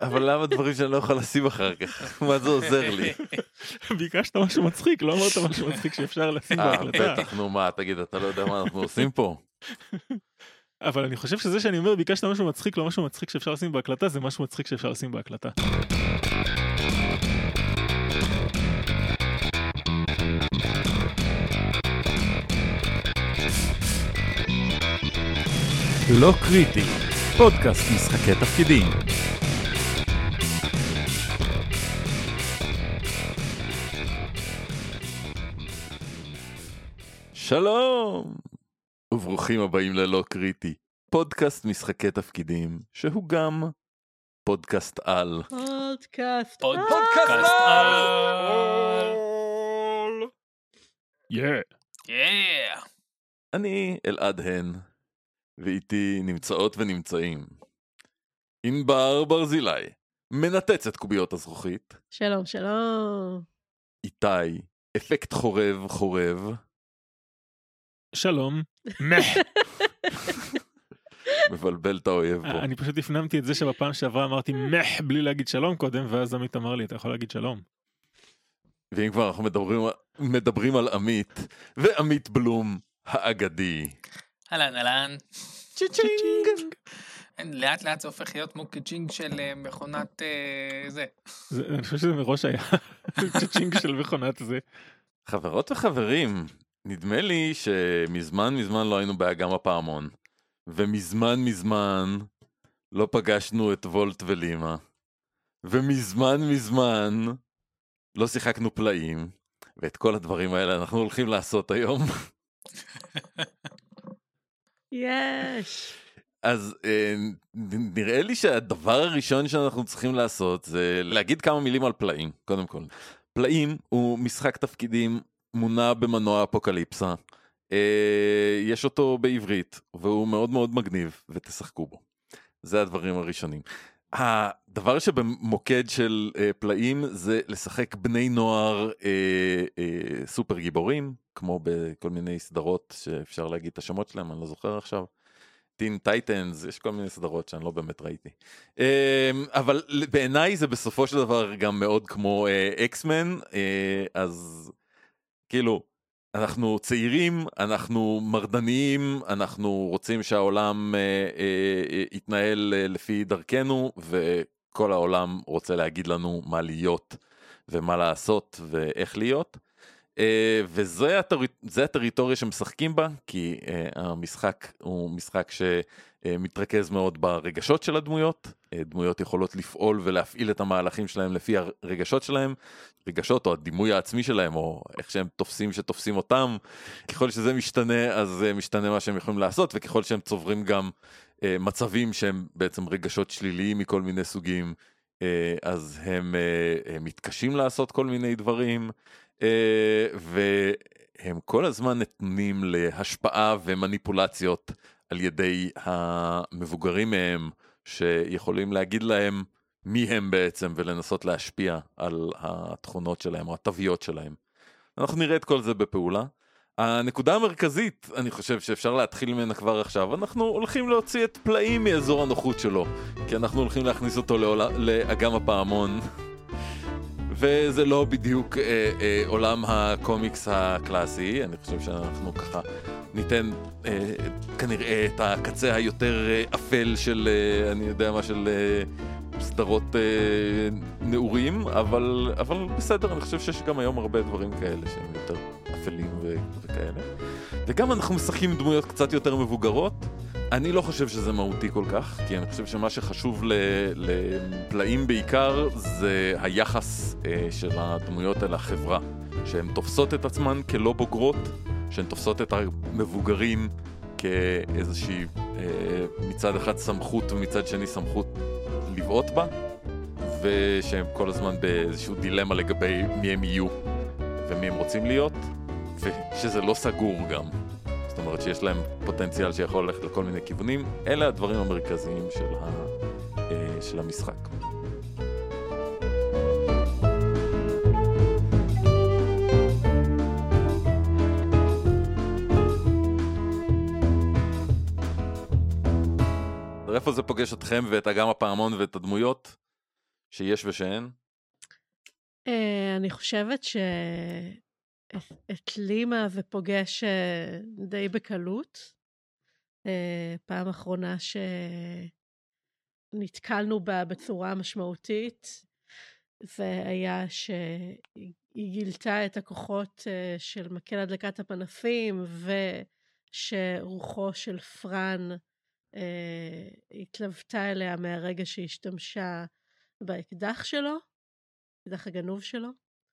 אבל למה דברים שאני לא יכול לשים אחר כך? מה זה עוזר לי? ביקשת משהו מצחיק, לא אמרת משהו מצחיק שאפשר לשים בהקלטה. בטח, נו מה, תגיד, אתה לא יודע מה אנחנו עושים פה? אבל אני חושב שזה שאני אומר ביקשת משהו מצחיק, לא משהו מצחיק שאפשר לשים בהקלטה, זה משהו מצחיק שאפשר לשים בהקלטה. לא קריטי, פודקאסט משחקי תפקידים. שלום! וברוכים הבאים ללא קריטי, פודקאסט משחקי תפקידים, שהוא גם פודקאסט על. פודקאסט על. אני אלעד הן, ואיתי נמצאות ונמצאים ענבר ברזילי, מנתצת קוביות הזכוכית. שלום, שלום. איתי, אפקט חורב. שלום. מבלבל את האויב פה. אני פשוט הפנמתי את זה שבפעם שעברה אמרתי מח בלי להגיד שלום קודם, ואז עמית אמר לי, אתה יכול להגיד שלום. ואם כבר אנחנו מדברים על עמית, ועמית בלום האגדי. אהלן. צ'יצ'ינג. לאט לאט זה הופך להיות כמו קצ'ינג של מכונת זה. אני חושב שזה מראש היה צ'יצ'ינג של מכונת זה. חברות וחברים, נדמה לי שמזמן לא היינו באגם הפעמון, ומזמן לא פגשנו את וולט ולימה, ומזמן לא שיחקנו פלאים, ואת כל הדברים האלה אנחנו הולכים לעשות היום. יש. אז נראה לי שהדבר הראשון שאנחנו צריכים לעשות זה להגיד כמה מילים על פלאים. קודם כל, פלאים הוא משחק תפקידים מונע במנוע אפוקליפסה. יש אותו בעברית והוא מאוד מאוד מגניב ותשחקו בו. זה הדברים הראשונים. הדבר שבמוקד של פלאים זה לשחק בני נוער סופר גיבורים, כמו בכל מיני סדרות שאפשר להגיד את השמות שלהם, אני לא זוכר עכשיו. טין טייטנס, יש כל מיני סדרות שאני לא באמת ראיתי. אבל בעיניי זה בסופו של דבר גם מאוד כמו אקסמן, אז כאילו, אנחנו צעירים, אנחנו מרדניים, אנחנו רוצים שהעולם יתנהל לפי דרכנו, וכל העולם רוצה להגיד לנו מה להיות ומה לעשות ואיך להיות. וזה הטריטוריה שמשחקים בה, כי המשחק הוא משחק שמתרכז מאוד ברגשות של הדמויות. דמויות יכולות לפעול ולהפעיל את המהלכים שלהם לפי הרגשות שלהם, רגשות או הדימוי העצמי שלהם, או איך שהם שתופסים אותם. ככל שזה משתנה, אז משתנה מה שהם יכולים לעשות, וככל שהם צוברים גם מצבים שהם בעצם רגשות שליליים מכל מיני סוגים, אז הם מתקשים לעשות כל מיני דברים, והם כל הזמן נתונים להשפעה ומניפולציות על ידי המבוגרים מהם, שיכולים להגיד להם מי הם בעצם ולנסות להשפיע על התכונות שלהם או התוויות שלהם. אנחנו נראה את כל זה בפעולה. הנקודה המרכזית, אני חושב שאפשר להתחיל ממנה כבר עכשיו, אנחנו הולכים להוציא את פלאים מאזור הנוחות שלו, כי אנחנו הולכים להכניס אותו לאגם הפעמון, וזה לא בדיוק עולם הקומיקס הקלאסי. אני חושב שאנחנו ככה ניתן כנראה את הקצה היותר אפל של, אני יודע מה, של סדרות נעורים, אבל בסדר, אני חושב שיש גם היום הרבה דברים כאלה שהם יותר אפלים וכאלה. וגם אנחנו משחקים דמויות קצת יותר מבוגרות. אני לא חושב שזה מהותי כל כך, כי אני חושב שמה שחשוב לפלאים בעיקר זה היחס של הדמויות אל החברה, שהן תופסות את עצמן כלא בוגרות, שהן תופסות את המבוגרים כאיזושהי מצד אחד סמכות ומצד שני סמכות לבעוט בה, ושהם כל הזמן באיזשהו דילמה לגבי מי הם יהיו ומי הם רוצים להיות, ושזה לא סגור גם. זאת אומרת שיש להם פוטנציאל שיכול ללכת לכל מיני כיוונים. אלה הדברים המרכזיים של המשחק. איפה זה פוגש אתכם ואת אגם הפעמון ואת הדמויות? שיש ושאין? אני חושבת את לימה זה פוגש די בקלות. פעם אחרונה שנתקלנו בה בצורה משמעותית, זה היה שהיא גילתה את הכוחות של מקל הדלקת הפנסים, ושרוחו של פרן התלוותה אליה מהרגע שהיא השתמשה באקדח שלו, אקדח הגנוב שלו.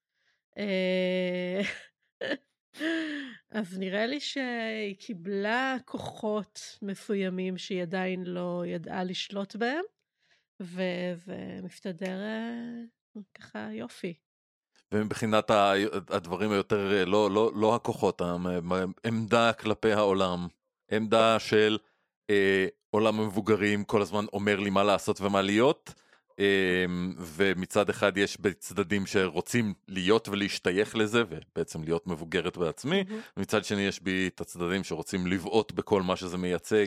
אז נראה לי שהיא קיבלה כוחות מסוימים שהיא עדיין לא ידעה לשלוט בהם, וזה מסתדר ככה יופי. ומבחינת הדברים היותר, לא הכוחות, עמדה כלפי העולם, עמדה של עולם המבוגרים כל הזמן אומר לי מה לעשות ומה להיות, ומצד אחד יש בצדדים שרוצים להיות ולהשתייך לזה ובעצם להיות מבוגרת בעצמי, ומצד שני יש בי את הצדדים שרוצים לבעוט בכל מה שזה מייצג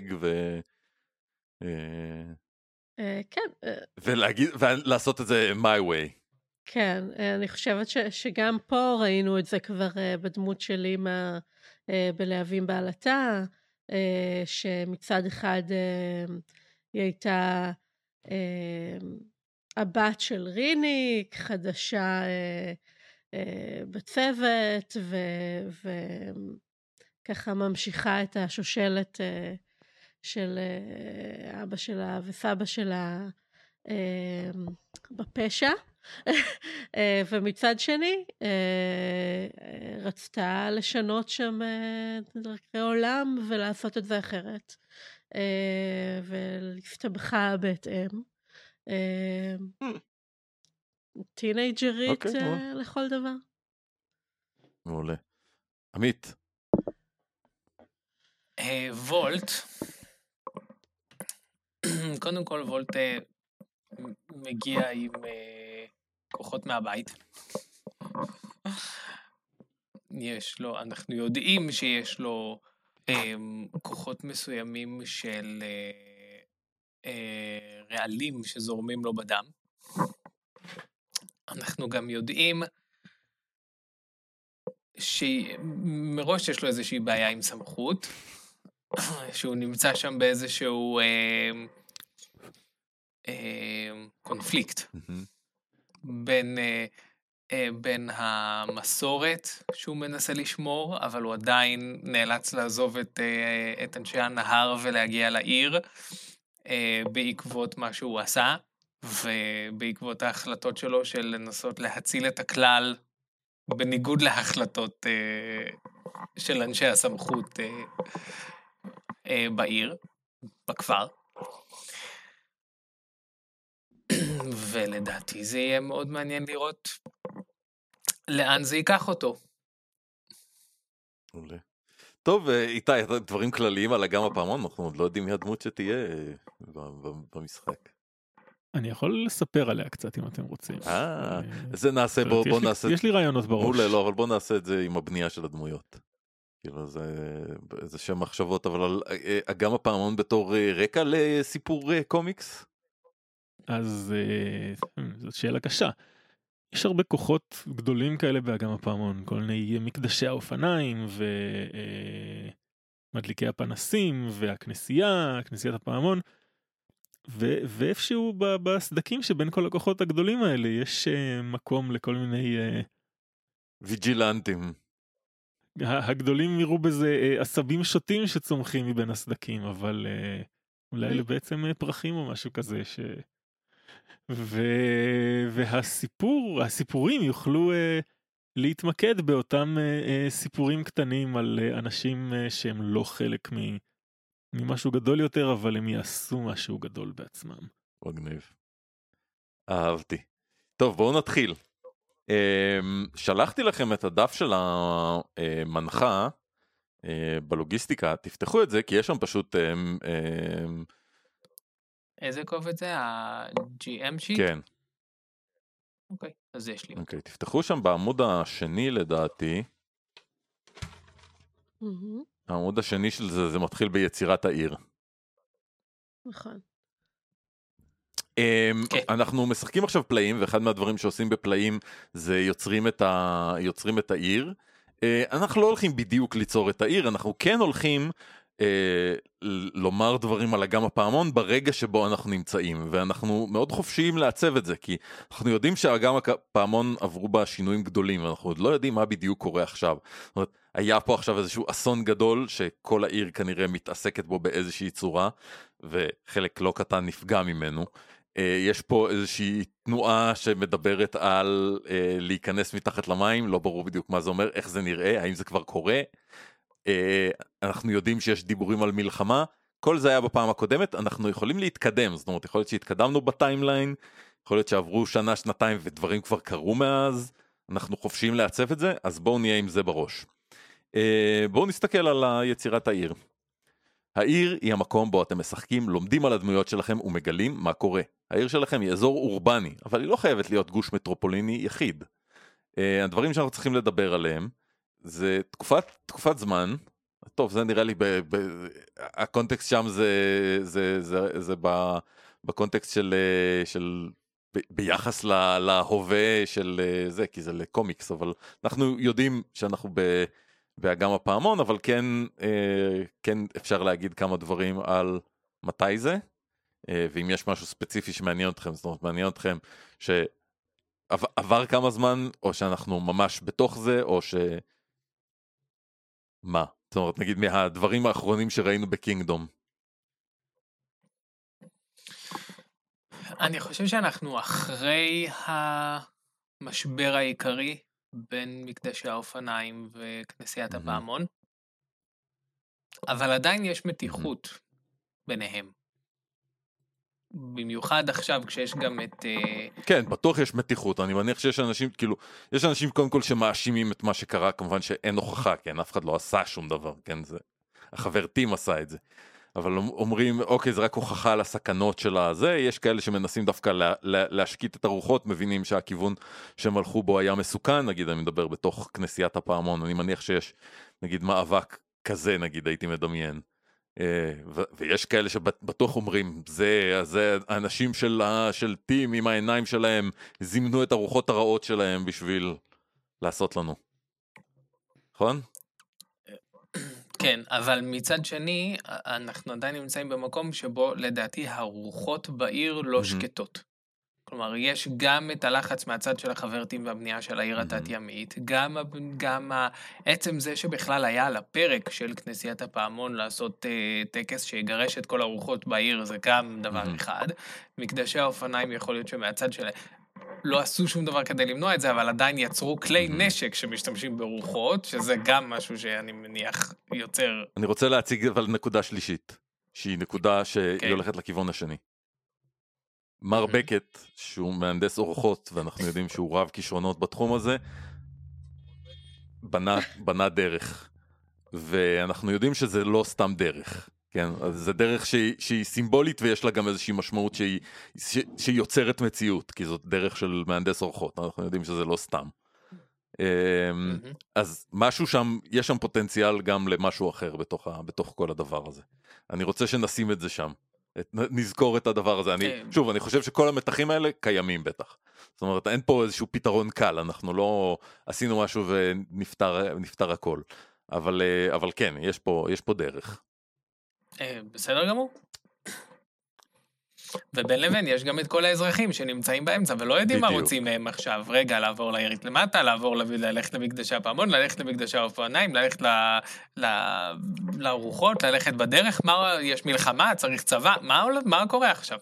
כן. ולעשות את זה my way. כן, אני חושבת שגם פה ראינו את זה כבר בדמות של אימא בלהבים בעלתה, שמצד אחד היא הייתה הבת של ריניק, חדשה בצוות, וככה ממשיכה את השושלת של אבא שלה וסבא שלה בפשע. ומצד שני, רצתה לשנות שם דרכי עולם ולעשות את זה אחרת, ולהסתבכה בהתאם. טינג'רית לכל דבר. מעולה. עמית. וולט, קודם כל וולט מגיע עם כוחות מהבית. יש לו, אנחנו יודעים שיש לו כוחות מסוימים של רעלים שזורמים לו בדם. אנחנו גם יודעים שמראש יש לו איזושהי בעיה עם סמכות, שהוא נמצא שם באיזשהו קונפליקט בין המסורת שהוא מנסה לשמור, אבל הוא עדיין נאלץ לעזוב את אנשי הנהר ולהגיע לעיר בעקבות מה שהוא עשה, ובעקבות ההחלטות שלו של לנסות להציל את הכלל בניגוד להחלטות של אנשי הסמכות בעיר, בכפר. ולדעתי זה יהיה מאוד מעניין לראות לאן זה ייקח אותו. טוב, איתי, דברים כלליים על אגם הפעמון, אנחנו עוד לא יודעים מי הדמות שתהיה במשחק. אני יכול לספר עליה קצת אם אתם רוצים. זה נעשה, בוא נעשה. יש לי רעיונות בראש. לא, אבל בוא נעשה את זה עם הבנייה של הדמויות. כאילו זה שם מחשבות, אבל אגם הפעמון בתור רקע לסיפור קומיקס? אז זאת שאלה קשה. יש הרבה כוחות גדולים כאלה באגם הפעמון, כל מיני מקדשי האופניים ומדליקי הפנסים והכנסייה, כנסיית הפעמון, ואיפשהו בסדקים שבין כל הכוחות הגדולים האלה יש מקום לכל מיני ויג'ילנטים. הגדולים יראו בזה עשבים שוטים שצומחים מבין הסדקים, אבל אולי אלה בעצם פרחים או משהו כזה והסיפורים יוכלו להתמקד באותם סיפורים קטנים על אנשים שהם לא חלק ממשהו גדול יותר, אבל הם יעשו משהו גדול בעצמם. מגניב. אהבתי. טוב, בואו נתחיל. שלחתי לכם את הדף של המנחה בלוגיסטיקה, תפתחו את זה, כי יש שם פשוט איזה קובץ זה? ה-GM שיט? כן. אוקיי, אז יש לי. אוקיי, תפתחו שם בעמוד השני לדעתי. העמוד השני של זה מתחיל ביצירת העיר. נכון. אנחנו משחקים עכשיו פלאים, ואחד מהדברים שעושים בפלאים זה יוצרים את העיר. אנחנו לא הולכים בדיוק ליצור את העיר, אנחנו כן הולכים לומר דברים על אגם הפעמון ברגע שבו אנחנו נמצאים, ואנחנו מאוד חופשיים לעצב את זה, כי אנחנו יודעים שהאגם הפעמון עברו בה שינויים גדולים, ואנחנו עוד לא יודעים מה בדיוק קורה עכשיו. זאת אומרת, היה פה עכשיו איזשהו אסון גדול, שכל העיר כנראה מתעסקת בו באיזושהי צורה, וחלק לא קטן נפגע ממנו. יש פה איזושהי תנועה שמדברת על להיכנס מתחת למים, לא ברור בדיוק מה זה אומר, איך זה נראה, האם זה כבר קורה. אנחנו יודעים שיש דיבורים על מלחמה, כל זה היה בפעם הקודמת, אנחנו יכולים להתקדם, זאת אומרת, יכול להיות שהתקדמנו בטיימליין, יכול להיות שעברו שנה, שנתיים ודברים כבר קרו מאז, אנחנו חופשיים לעצב את זה, אז בואו נהיה עם זה בראש. בואו נסתכל על יצירת העיר. העיר היא המקום בו אתם משחקים, לומדים על הדמויות שלכם ומגלים מה קורה. העיר שלכם היא אזור אורבני, אבל היא לא חייבת להיות גוש מטרופוליני יחיד. הדברים שאנחנו צריכים לדבר עליהם, זה תקופת זמן, טוב, זה נראה לי, הקונטקסט שם זה בקונטקסט של ביחס להווה של זה, כי זה לקומיקס, אבל אנחנו יודעים שאנחנו באגם הפעמון, אבל כן אפשר להגיד כמה דברים על מתי זה, ואם יש משהו ספציפי שמעניין אתכם, זאת אומרת, מעניין אתכם שעבר כמה זמן, או שאנחנו ממש בתוך זה, או מה? זאת אומרת, נגיד מהדברים האחרונים שראינו בקינגדום. אני חושב שאנחנו אחרי המשבר העיקרי בין מקדשי האופניים וכנסיית הפעמון, אבל עדיין יש מתיחות ביניהם. במיוחד עכשיו כשיש גם את... כן, בטוח יש מתיחות, אני מניח שיש אנשים, כאילו, יש אנשים קודם כל שמאשימים את מה שקרה, כמובן שאין הוכחה, כן, אף אחד לא עשה שום דבר, כן, זה, החברתים עשה את זה, אבל אומרים, אוקיי, זה רק הוכחה על הסכנות של הזה, יש כאלה שמנסים דווקא להשקיט את הרוחות, מבינים שהכיוון שהם הלכו בו היה מסוכן, נגיד, אני מדבר בתוך כנסיית הפעמון, אני מניח שיש, נגיד, מאבק כזה, נגיד, הייתי מדמיין. ויש כאלה שבטוח אומרים, זה האנשים של טים עם העיניים שלהם, זימנו את הרוחות הרעות שלהם בשביל לעשות לנו. נכון? כן, אבל מצד שני, אנחנו עדיין נמצאים במקום שבו לדעתי הרוחות בעיר לא שקטות. כלומר, יש גם את הלחץ מהצד של החברתים והבנייה של העיר התת-ימית, גם עצם זה שבכלל היה על הפרק של כנסיית הפעמון לעשות טקס שיגרש את כל הרוחות בעיר, זה גם דבר אחד. מקדשי האופניים יכול להיות שמהצד שלהם לא עשו שום דבר כדי למנוע את זה, אבל עדיין יצרו כלי נשק שמשתמשים ברוחות, שזה גם משהו שאני מניח יוצר... אני רוצה להציג אבל נקודה שלישית, שהיא נקודה שהיא הולכת לכיוון השני. מר בקט, שהוא מהנדס אורחות, ואנחנו יודעים שהוא רב כישרונות בתחום הזה, בנה דרך. ואנחנו יודעים שזה לא סתם דרך. כן? אז זה דרך שהיא סימבולית, ויש לה גם איזושהי משמעות שהיא יוצרת מציאות, כי זאת דרך של מהנדס אורחות. אנחנו יודעים שזה לא סתם. אז משהו שם, יש שם פוטנציאל גם למשהו אחר בתוך כל הדבר הזה. אני רוצה שנשים את זה שם. נזכור את הדבר הזה. שוב, אני חושב שכל המתחים האלה קיימים בטח. זאת אומרת, אין פה איזשהו פתרון קל, אנחנו לא עשינו משהו ונפטר הכל. אבל כן, יש פה דרך. בסדר גמור. ובין לבין יש גם את כל האזרחים שנמצאים באמצע ולא יודעים מה רוצים מהם עכשיו. רגע, לעבור לעירית למטה, ללכת למקדשי הפעמון, ללכת למקדשי האופניים, ללכת לרוחות, ללכת בדרך. יש מלחמה, צריך צבא, מה קורה עכשיו?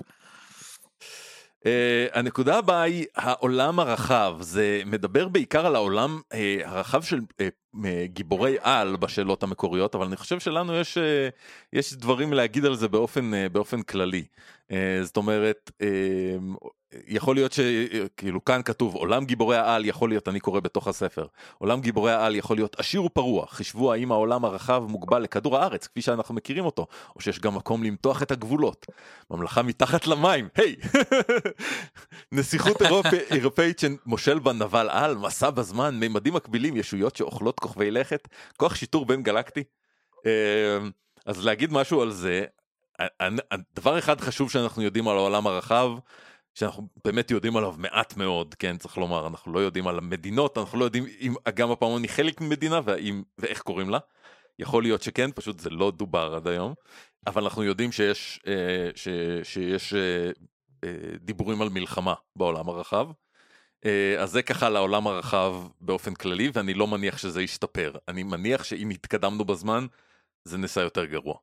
הנקודה הבאה היא העולם הרחב. זה מדבר בעיקר על העולם הרחב של גיבורי על בשאלות המקוריות, אבל אני חושב שלנו יש דברים להגיד על זה באופן כללי. זאת אומרת, יכול להיות שכאילו כאן כתוב עולם גיבורי העל, יכול להיות, אני קורא בתוך הספר, עולם גיבורי העל יכול להיות עשיר ופרוע. חישבו האם העולם הרחב מוגבל לכדור הארץ כפי שאנחנו מכירים אותו, או שיש גם מקום למתוח את הגבולות. ממלכה מתחת למים, היי! נסיכות אירופאית שמושל בה נבל על, מסע בזמן, מימדים מקבילים, ישויות שאוכלות כוכבי לכת, כוח שיטור בין גלקטי. אז להגיד משהו על זה, דבר אחד חשוב שאנחנו יודעים על העולם הרחב, שאנחנו באמת יודעים עליו מעט מאוד, כן, צריך לומר, אנחנו לא יודעים על המדינות, אנחנו לא יודעים אם אגם הפעמון היא חלק ממדינה, ואיך קוראים לה. יכול להיות שכן, פשוט זה לא דובר עד היום, אבל אנחנו יודעים שיש דיבורים על מלחמה בעולם הרחב, אז זה ככה לעולם הרחב באופן כללי, ואני לא מניח שזה ישתפר. אני מניח שאם התקדמנו בזמן, זה נעשה יותר גרוע.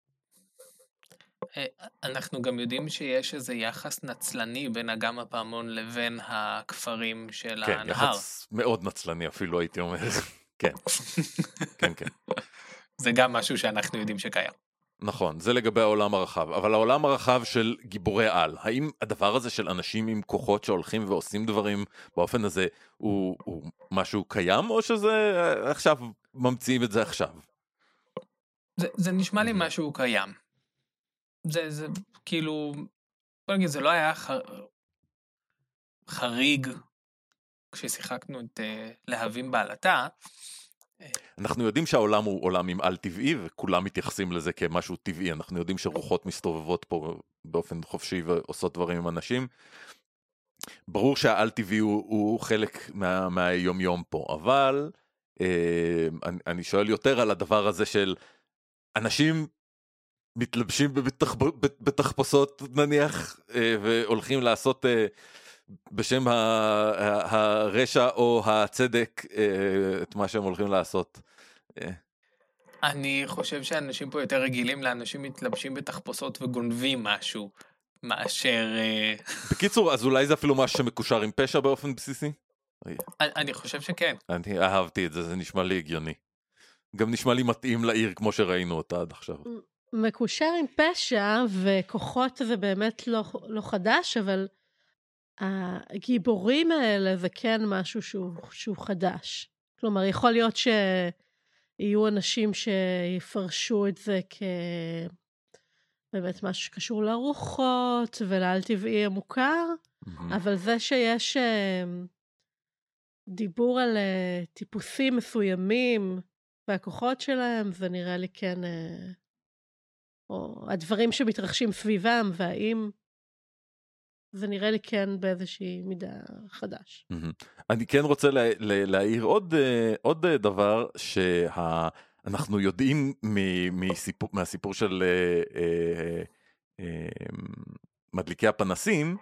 אנחנו גם יודעים שיש איזה יחס נצלני בין אגם הפעמון לבין הכפרים של כן, הנהר. יחס מאוד נצלני אפילו הייתי אומר. כן, כן, כן. זה גם משהו שאנחנו יודעים שקיים. נכון, זה לגבי העולם הרחב, אבל העולם הרחב של גיבורי על, האם הדבר הזה של אנשים עם כוחות שהולכים ועושים דברים באופן הזה, הוא משהו קיים, או שזה עכשיו ממציאים את זה עכשיו? זה נשמע לי משהו קיים. זה כאילו, בוא נגיד, זה לא היה חריג כששיחקנו את להבים בעלתה. אנחנו יודעים שהעולם הוא עולם עם על טבעי, וכולם מתייחסים לזה כמשהו טבעי. אנחנו יודעים שרוחות מסתובבות פה באופן חופשי ועושות דברים עם אנשים. ברור שהעל טבעי הוא חלק מהיום יום פה, אבל אני שואל יותר על הדבר הזה של אנשים מתלבשים בתחפושות נניח, והולכים לעשות בשם הרשע או הצדק את מה שהם הולכים לעשות. אני חושב שאנשים פה יותר רגילים לאנשים מתלבשים בתחפושות וגונבים משהו, מאשר... בקיצור, אז אולי זה אפילו משהו שמקושר עם פשע באופן בסיסי? אני חושב שכן. אני אהבתי את זה, זה נשמע לי הגיוני. גם נשמע לי מתאים לעיר כמו שראינו אותה עד עכשיו. מקושר עם פשע, וכוחות זה באמת לא חדש, אבל הגיבורים האלה זה כן משהו שהוא חדש. כלומר, יכול להיות שיהיו אנשים שיפרשו את זה באמת משהו שקשור לרוחות ולעל טבעי המוכר, אבל זה שיש דיבור על טיפוסים מסוימים והכוחות שלהם, זה נראה לי כן, או הדברים שמתרחשים סביבם, והאם זה נראה לי כן באיזושהי מידה חדש. אני כן רוצה להעיר עוד דבר שאנחנו יודעים מהסיפור של מדליקי הפנסים,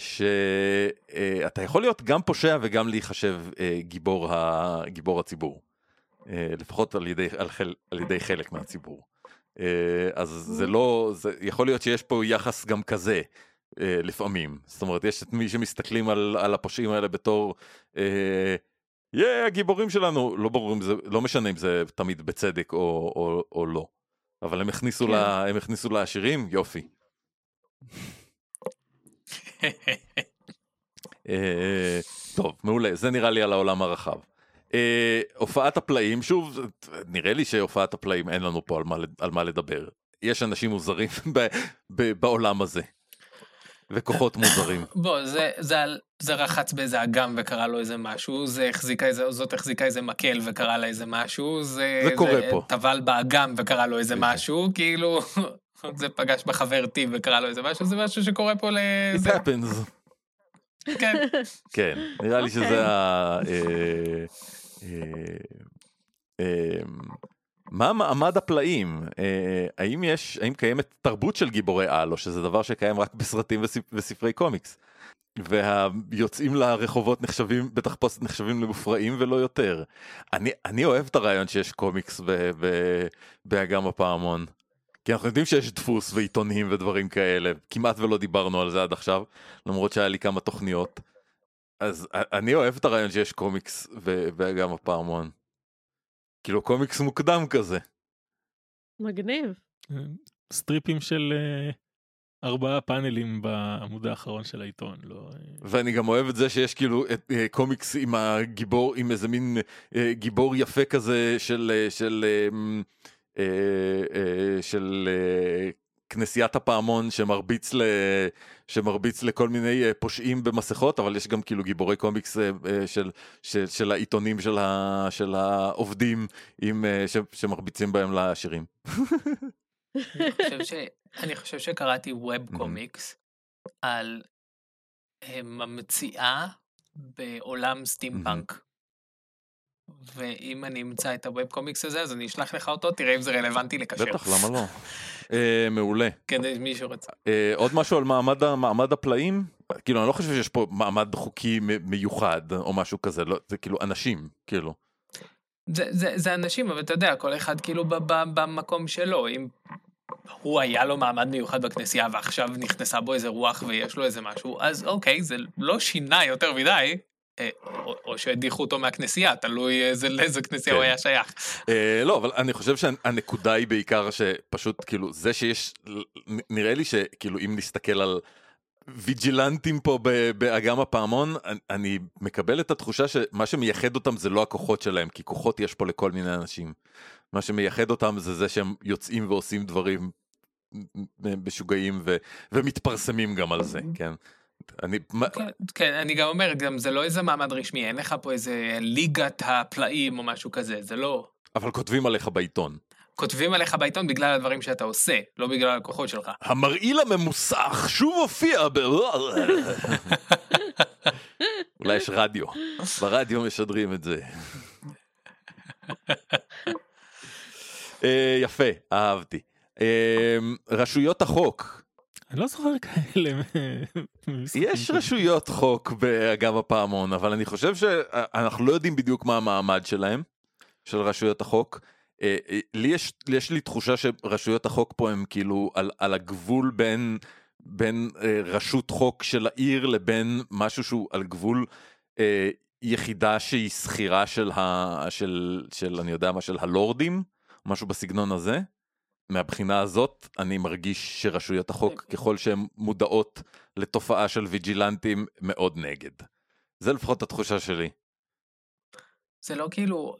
שאתה יכול להיות גם פושע וגם להיחשב גיבור הציבור, לפחות על ידי חלק מהציבור. אז זה לא, יכול להיות שיש פה יחס גם כזה לפעמים. זאת אומרת, יש את מי שמסתכלים על הפושעים האלה בתור הגיבורים שלנו, לא ברור אם זה, לא משנה אם זה תמיד בצדק או לא, אבל הם הכניסו לעשירים, יופי. טוב, מעולה, זה נראה לי על העולם הרחב. הופעת הפלאים, שוב, נראה לי שהופעת הפלאים אין לנו פה על מה לדבר. יש אנשים מוזרים בעולם הזה, וכוחות מוזרים. בוא, זה רחץ באיזה אגם וקרא לו איזה משהו, זאת החזיקה איזה מקל וקרא לה איזה משהו, זה קורה פה. טבל באגם וקרא לו איזה משהו, כאילו, זה פגש בחברתי וקרא לו איזה משהו, זה משהו שקורה פה It happens. כן. כן, נראה לי שזה מה מעמד הפלאים? האם קיימת תרבות של גיבורי על, או שזה דבר שקיים רק בסרטים וספרי קומיקס? והיוצאים לרחובות בתחפושת נחשבים למופרעים ולא יותר. אני אוהב את הרעיון שיש קומיקס באגם הפעמון. כי אנחנו יודעים שיש דפוס ועיתונים ודברים כאלה, כמעט ולא דיברנו על זה עד עכשיו, למרות שהיה לי כמה תוכניות. אז אני אוהב את הרעיון שיש קומיקס באגם הפעמון. כאילו קומיקס מוקדם כזה. מגניב. סטריפים של 4 פאנלים בעמוד האחרון של העיתון. ואני גם אוהב את זה שיש כאילו קומיקס עם הגיבור, עם איזה מין גיבור יפה כזה של כנסיית הפעמון שמרביץ לכל מיני פושעים במסכות, אבל יש גם כאילו גיבורי קומיקס של העיתונים של העובדים שמרביצים בהם לשירים. אני חושב אני חושב שקראתי ווב קומיקס על המציאה בעולם סטימפאנק. ואם אני אמצא את הווב קומיקס הזה, אז אני אשלח לך אותו, תראה אם זה רלוונטי לקשר. בטח, למה לא? מעולה. כדי מישהו רוצה. עוד משהו על מעמד הפלאים? כאילו, אני לא חושב שיש פה מעמד חוקי מיוחד או משהו כזה, זה כאילו אנשים, כאילו. זה אנשים, אבל אתה יודע, כל אחד כאילו במקום שלו, אם הוא היה לו מעמד מיוחד בכנסייה, ועכשיו נכנסה בו איזה רוח ויש לו איזה משהו, אז אוקיי, זה לא שינה יותר מדי, או שהדיחו אותו מהכנסייה, תלוי לאיזה כנסייה הוא היה שייך. לא, אבל אני חושב שהנקודה היא בעיקר שפשוט, כאילו, זה שיש, נראה לי שכאילו, אם נסתכל על ויג'ילנטים פה באגם הפעמון, אני מקבל את התחושה שמה שמייחד אותם זה לא הכוחות שלהם, כי כוחות יש פה לכל מיני אנשים. מה שמייחד אותם זה שהם יוצאים ועושים דברים משוגעים ומתפרסמים גם על זה, כן? כן, אני גם אומר, גם זה לא איזה מעמד רשמי, אין לך פה איזה ליגת הפלאים או משהו כזה, זה לא. אבל כותבים עליך בעיתון. כותבים עליך בעיתון בגלל הדברים שאתה עושה, לא בגלל הכוחות שלך. המרעיל הממוסך שוב הופיע אולי יש רדיו, ברדיו משדרים את זה. יפה, אהבתי. רשויות החוק. אני לא זוכר כאלה. יש רשויות חוק באגם הפעמון, אבל אני חושב שאנחנו לא יודעים בדיוק מה המעמד שלהם, של רשויות החוק. יש לי תחושה שרשויות החוק פה הם כאילו על הגבול בין רשות חוק של העיר לבין משהו שהוא על גבול יחידה שהיא סחירה של אני יודע מה, של הלורדים, משהו בסגנון הזה. מהבחינה הזאת אני מרגיש שרשויות החוק ככל שהן מודעות לתופעה של ויג'ילנטים מאוד נגד. זה לפחות התחושה שלי. זה לא כאילו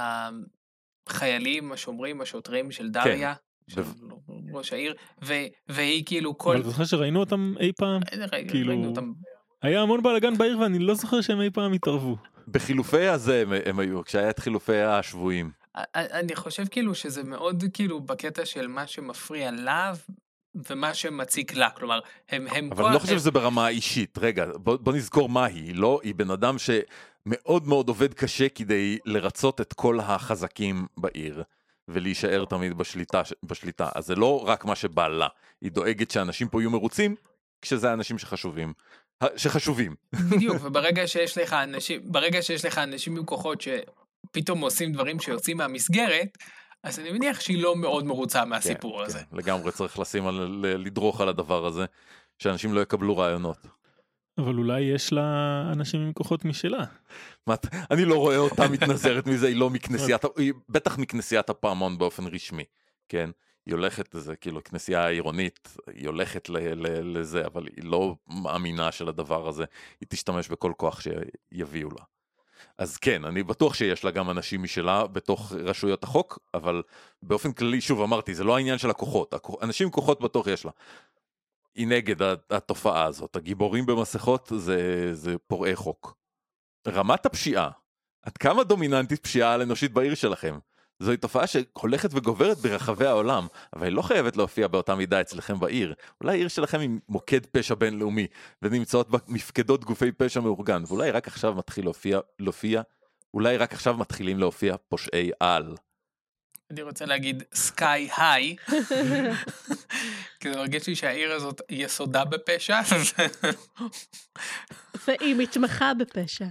החיילים, השומרים, השוטרים של דריה, של ראש העיר, והיא כאילו כל... אבל אתה זוכר שראינו אותם אי פעם? ראינו אותם. היה המון בלגן בעיר ואני לא זוכר שהם אי פעם התערבו. בחילופי הזה הם היו, כשהיה את חילופי השבויים. אני חושב כאילו שזה מאוד כאילו בקטע של מה שמפריע לה ומה שמציק לה, כלומר, הם... אבל אני לא חושב שזה ברמה האישית, רגע, בוא נזכור מה היא, לא, היא בן אדם שמאוד מאוד עובד קשה כדי לרצות את כל החזקים בעיר, ולהישאר תמיד בשליטה, אז זה לא רק מה שבא לה, היא דואגת שאנשים פה יהיו מרוצים, כשזה האנשים שחשובים. בדיוק, וברגע שיש לך אנשים עם כוחות שפתאום עושים דברים שיוצאים מהמסגרת, אז אני מניח שהיא לא מאוד מרוצה מהסיפור הזה. כן, לגמרי צריך לדרוך על הדבר הזה, שאנשים לא יקבלו רעיונות. אבל אולי יש לה אנשים עם כוחות משלה. אני לא רואה אותה מתנזרת מזה, היא בטח מכנסיית הפעמון באופן רשמי, כן? היא הולכת לזה, כאילו כנסייה עירונית, היא הולכת לזה, אבל היא לא מאמינה של הדבר הזה, היא תשתמש בכל כוח שיביאו לה. אז כן, אני בטוח שיש לה גם אנשים משלה בתוך רשויות החוק, אבל באופן כללי, שוב אמרתי, זה לא העניין של הכוחות, אנשים עם כוחות בטוח יש לה. היא נגד התופעה הזאת, הגיבורים במסכות זה פורעי חוק. רמת הפשיעה, עד כמה דומיננטית פשיעה על אנושית בעיר שלכם? זוהי תופעה שהולכת וגוברת ברחבי העולם, אבל היא לא חייבת להופיע באותה מידה אצלכם בעיר. אולי העיר שלכם היא מוקד פשע בינלאומי, ונמצאות במפקדות גופי פשע מאורגן, ואולי רק עכשיו מתחילים להופיע פושעי על. אני רוצה להגיד סקאי היי, כי זה מרגיש לי שהעיר הזאת יסודה בפשע. והיא מתמחה בפשע.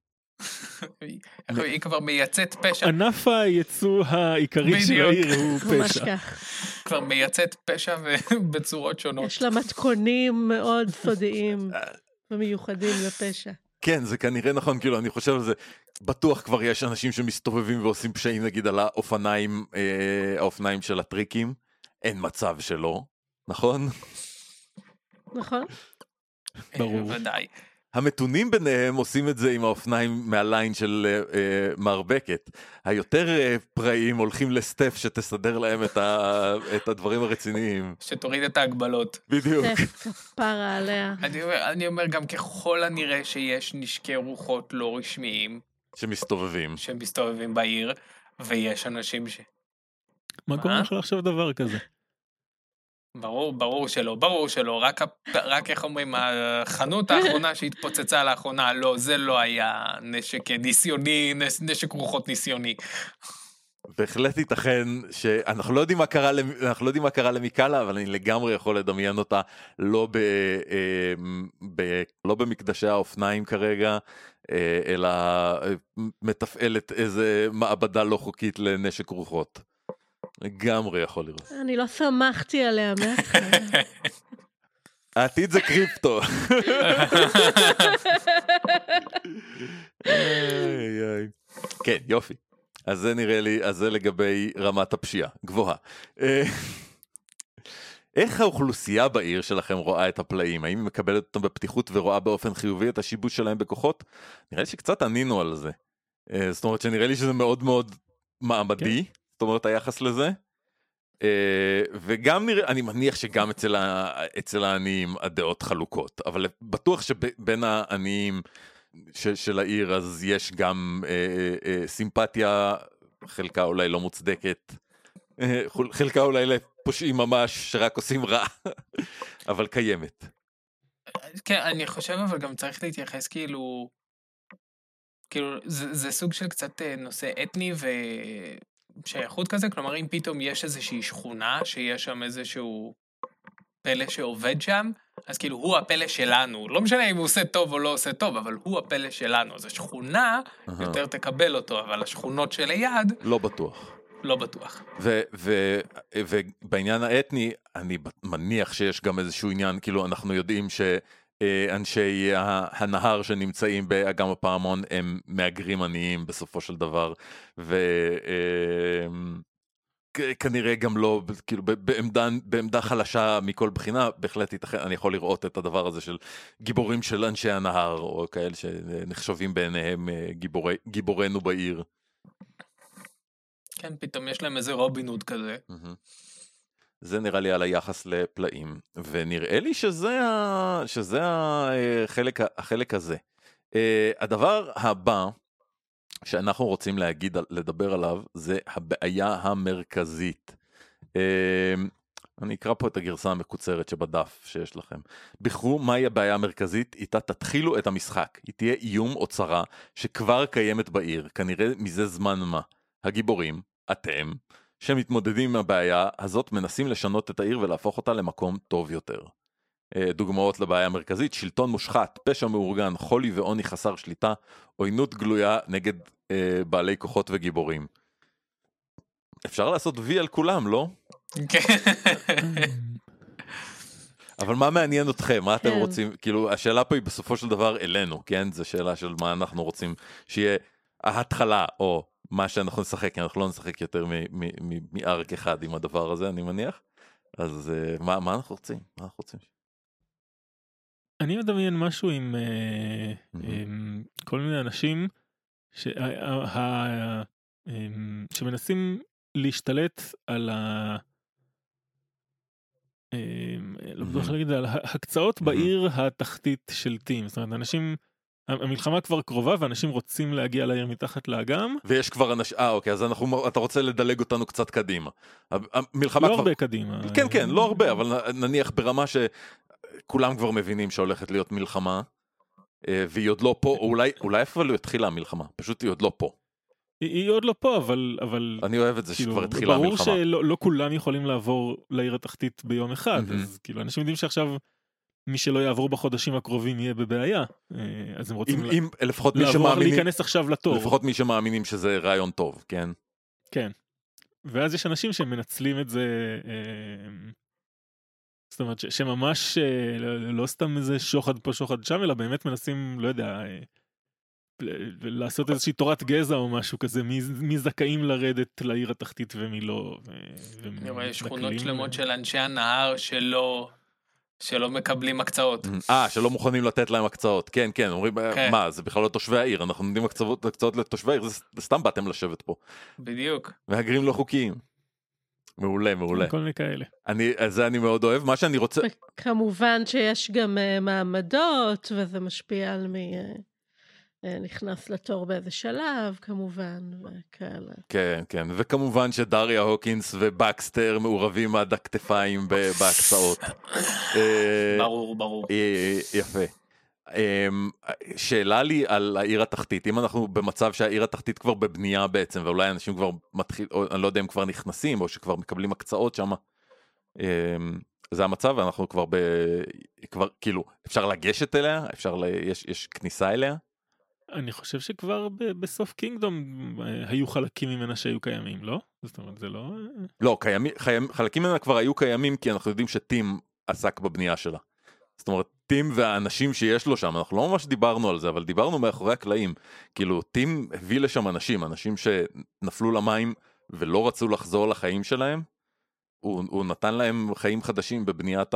היא כבר מייצאת פשע. ענף הייצוא העיקרי של העיר הוא ממש פשע. כך. כבר מייצאת פשע בצורות שונות. יש לה מתכונים מאוד סודיים ומיוחדים לפשע. כן, זה כנראה נכון, כאילו, אני חושב על זה, בטוח כבר יש אנשים שמסתובבים ועושים פשעים, נגיד, על האופניים של הטריקים, אין מצב שלא, נכון? נכון? ברור. ודאי. המתונים ביניהם עושים את זה עם האופניים מהליין של מרבקת. היותר פראיים הולכים לסטף שתסדר להם את הדברים הרציניים. שתוריד את ההגבלות. בדיוק. כפרה עליה. אני אומר גם ככל הנראה שיש נשקי רוחות לא רשמיים. שמסתובבים בעיר, ויש אנשים מה גורם לך לחשוב דבר כזה? ברור שלא, רק איך אומרים, החנות האחרונה שהתפוצצה לאחרונה, לא, זה לא היה נשק ניסיוני, נשק רוחות ניסיוני. בהחלט ייתכן שאנחנו לא יודעים מה קרה למיקלה, אבל אני לגמרי יכול לדמיין אותה לא במקדשי האופניים כרגע, אלא מתפעלת איזה מעבדה לא חוקית לנשק רוחות. לגמרי יכול לראות. אני לא שמחתי עליה מהתחלה. העתיד זה קריפטו. כן, יופי. אז זה נראה לי, אז זה לגבי רמת הפשיעה, גבוהה. איך האוכלוסייה בעיר שלכם רואה את הפלאים? האם היא מקבלת אותם בפתיחות ורואה באופן חיובי את השיבוש שלהם בכוחות? נראה לי שקצת ענינו על זה. זאת אומרת שנראה לי שזה מאוד מאוד מעמדי, זאת אומרת היחס לזה. וגם נראה, אני מניח שגם אצל העניים הדעות חלוקות, אבל בטוח שבין העניים של העיר אז יש גם סימפתיה, חלקה אולי לא מוצדקת, חלקה אולי לפושעים ממש שרק עושים רע, אבל קיימת. כן, אני חושב אבל גם צריך להתייחס כאילו זה סוג של קצת נושא אתני ושייכות כזה, כלומר אם פתאום יש איזושהי שכונה שיש שם איזשהו פלא שעובד שם, אז כאילו הוא הפלא שלנו, לא משנה אם הוא עושה טוב או לא עושה טוב, אבל הוא הפלא שלנו, אז השכונה יותר תקבל אותו, אבל השכונות שליד לא בטוח. לא בטוח. ובעניין האתני, אני מניח שיש גם איזשהו עניין, כאילו אנחנו יודעים שאנשי הנהר שנמצאים באגם הפעמון הם מהגרים עניים בסופו של דבר, כנראה גם לא, כאילו בעמדה חלשה מכל בחינה, בהחלט ייתכן, אני יכול לראות את הדבר הזה של גיבורים של אנשי הנהר, או כאלה שנחשבים בעיניהם גיבורנו בעיר. כן, פתאום יש להם איזה רובין הוד כזה. זה נראה לי על היחס לפלאים, ונראה לי שזה החלק הזה. הדבר הבא שאנחנו רוצים לדבר עליו, זה הבעיה המרכזית. אני אקרא פה את הגרסה המקוצרת שבדף שיש לכם. בחרו מהי הבעיה המרכזית, איתה תתחילו את המשחק. היא תהיה איום או צרה שכבר קיימת בעיר, כנראה מזה זמן מה. הגיבורים, אתם, שמתמודדים עם הבעיה הזאת, מנסים לשנות את העיר ולהפוך אותה למקום טוב יותר. דוגמאות לבעיה המרכזית, שלטון מושחת, פשע מאורגן, חולי ועוני חסר שליטה, עוינות גלויה נגד בעלי כוחות וגיבורים. אפשר לעשות וי על כולם, לא? כן. אבל מה מעניין אתכם? מה אתם רוצים? כאילו, השאלה פה היא בסופו של דבר אלינו, כן? זו שאלה של מה אנחנו רוצים שיהיה ההתחלה, או מה שאנחנו נשחק, כי אנחנו לא נשחק יותר מארק אחד עם הדבר הזה, אני מניח. אז מה אנחנו רוצים? מה אנחנו רוצים? אני מדמיין משהו עם כל מיני אנשים שמנסים להשתלט על לא בטוח להגיד, על הקצאות בעיר התחתית של טים. זאת אומרת, אנשים, המלחמה כבר קרובה ואנשים רוצים להגיע לעיר מתחת לאגם. ויש כבר אנשים, אוקיי, אז אתה רוצה לדלג אותנו קצת קדימה. המלחמה לא הרבה קדימה. כן, כן, לא הרבה, אבל נניח ברמה כולם כבר מבינים שהולכת להיות מלחמה, והיא עוד לא פה, או אולי אפילו התחילה המלחמה, פשוט היא עוד לא פה. היא עוד לא פה, אבל אני אוהב את זה שכבר התחילה המלחמה. ברור שלא כולם יכולים לעבור לעיר התחתית ביום אחד, אז כאילו אנשים יודעים שעכשיו מי שלא יעבור בחודשים הקרובים יהיה בבעיה, אז הם רוצים לעבור להיכנס עכשיו לתור. לפחות מי שמאמינים שזה רעיון טוב, כן? כן. ואז יש אנשים שמנצלים את זה, זאת אומרת שממש לא סתם איזה שוחד פה שוחד שם, אלא באמת מנסים, לא יודע, לעשות איזושהי תורת גזע או משהו כזה, מי זכאים לרדת לעיר התחתית ומי לא. אני רואה שכונות שלמות של אנשי הנהר שלא מקבלים הקצאות. שלא מוכנים לתת להם הקצאות, כן, כן, אומרים, מה, זה בכלל לא תושבי העיר, אנחנו נותנים הקצאות לתושבי העיר, זה סתם באתם לשבת פה. בדיוק. והגרים לא חוקיים. מעולה, מעולה. כל מיני כאלה. זה אני מאוד אוהב, מה שאני רוצה... כמובן שיש גם מעמדות, וזה משפיע על נכנס לתור באיזה שלב, כמובן, וכאלה. כן, כן, וכמובן שדריה הוקינס ובקסטר מעורבים עד הכתפיים בהקצאות. ברור. יפה. שאלה לי על העיר התחתית, אם אנחנו במצב שהעיר התחתית כבר בבנייה בעצם, ואולי אנשים כבר מתחיל, או אני לא יודע אם כבר נכנסים, או שכבר מקבלים הקצאות שם, זה המצב, ואנחנו כבר כאילו, אפשר לגשת אליה, יש כניסה אליה? אני חושב שכבר בסוף קינגדום היו חלקים ממנה שהיו קיימים, לא? זאת אומרת, זה לא... לא, חלקים ממנה כבר היו קיימים, כי אנחנו יודעים שטים עסק בבנייה שלה. זאת אומרת, טים והאנשים שיש לו שם, אנחנו לא ממש דיברנו על זה, אבל דיברנו מאחורי הקלעים. כאילו, טים הביא לשם אנשים שנפלו למים ולא רצו לחזור לחיים שלהם, הוא נתן להם חיים חדשים בבניית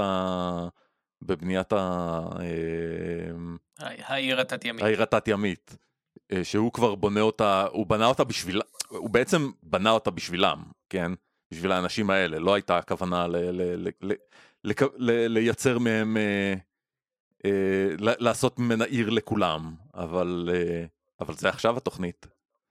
העיר התת-ימית. העיר התת-ימית, שהוא כבר בונה אותה, הוא בעצם בנה אותה בשבילם, כן? בשביל האנשים האלה, לא הייתה הכוונה לייצר מהם, לעשות ממנה עיר לכולם, אבל זה עכשיו התוכנית.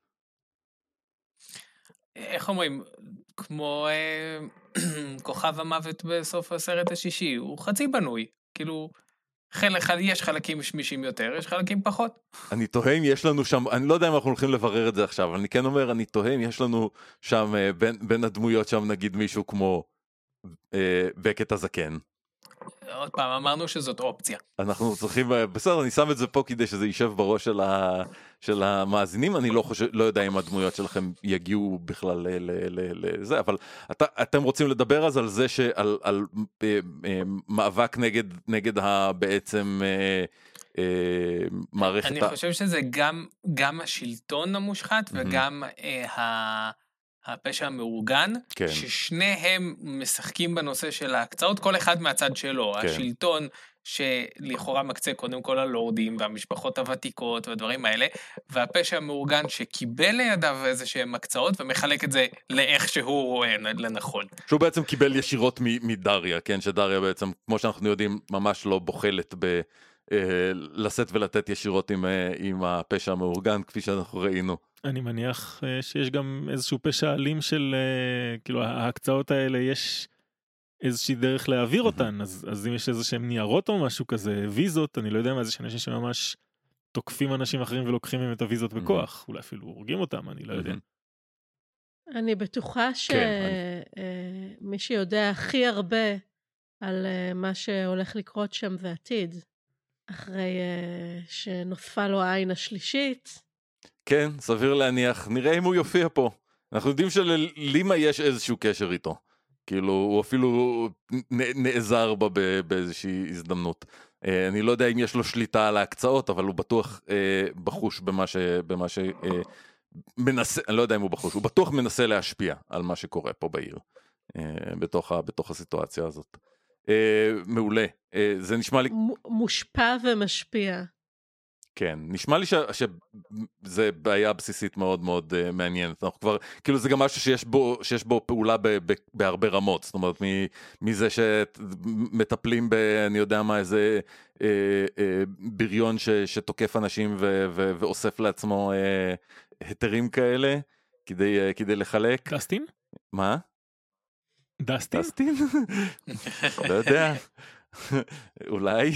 איך אומרים, כמו כוכב המוות בסוף הסרט השישי, הוא חצי בנוי, כאילו, יש חלקים שמישים יותר, יש חלקים פחות. אני תוהה אם יש לנו שם, אני לא יודע אם אנחנו הולכים לברר את זה עכשיו, אבל אני כן אומר, אני תוהה אם יש לנו שם, בין הדמויות שם נגיד מישהו כמו בקט הזקן. עוד פעם, אמרנו שזאת אופציה. אנחנו צריכים, בסדר, אני שם את זה פה כדי שזה יישב בראש של המאזינים, אני לא יודע אם הדמויות שלכם יגיעו בכלל לזה, אבל אתם רוצים לדבר אז על זה, על מאבק נגד בעצם מערכת... אני חושב שזה גם השלטון המושחת וגם הפשע המאורגן, כן. ששניהם משחקים בנושא של ההקצאות, כל אחד מהצד שלו. כן. השלטון שלכאורה מקצה קודם כל הלורדים והמשפחות הוותיקות והדברים האלה, והפשע המאורגן שקיבל לידיו איזה שהם הקצאות ומחלק את זה לאיך שהוא רואה לנכון. שהוא בעצם קיבל ישירות מדריה, כן? שדריה בעצם, כמו שאנחנו יודעים, ממש לא בוחלת לשאת ולתת ישירות עם הפשע המאורגן, כפי שאנחנו ראינו. אני מניח שיש גם איזשהו פשע אלים של, כאילו, ההקצאות האלה, יש איזושהי דרך להעביר אותן, אז אם יש איזה שהם ניירות או משהו כזה, ויזות, אני לא יודע מה זה שאנשים שממש תוקפים אנשים אחרים ולוקחים מהם את הוויזות בכוח, אולי אפילו הורגים אותם, אני לא יודע. אני בטוחה שמי שיודע הכי הרבה על מה שהולך לקרות שם זה עתיד, אחרי שנוספה לו העין השלישית. כן, סביר להניח, נראה אם הוא יופיע פה. אנחנו יודעים שללימה יש איזשהו קשר איתו. כאילו, הוא אפילו נעזר בה באיזושהי הזדמנות. אני לא יודע אם יש לו שליטה על ההקצאות, אבל הוא בטוח בחוש במה ש... מנסה, אני לא יודע אם הוא בחוש, הוא בטוח מנסה להשפיע על מה שקורה פה בעיר, בתוך הסיטואציה הזאת. מעולה. זה נשמע לי... מושפע ומשפיע. כן, נשמע לי שזה בעיה בסיסית מאוד מאוד מעניינת. אנחנו כבר, כאילו זה גם משהו שיש בו פעולה בהרבה רמות. זאת אומרת, מזה שמטפלים אני יודע מה, איזה בריון שתוקף אנשים ואוסף לעצמו היתרים כאלה, כדי לחלק. דסטין? מה? דסטין? דסטין? לא יודע. אולי...